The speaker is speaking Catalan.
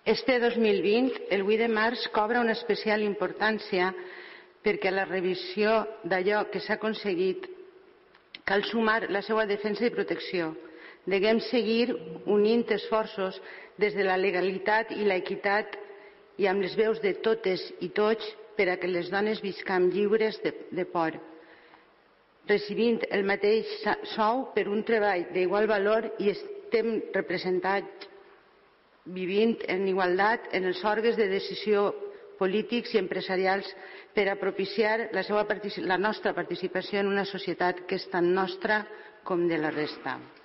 Este 2020, el 8 de març, cobra una especial importància perquè a la revisió d'allò que s'ha aconseguit cal sumar la seva defensa i protecció. Deguem seguir unint esforços des de la legalitat i l'equitat i amb les veus de totes i tots per a que les dones visquem lliures de por, recibint el mateix sou per un treball d'igual valor i estem representats vivint en igualtat en els òrgans de decisió polítics i empresarials per a propiciar la nostra participació en una societat que és tan nostra com de la resta.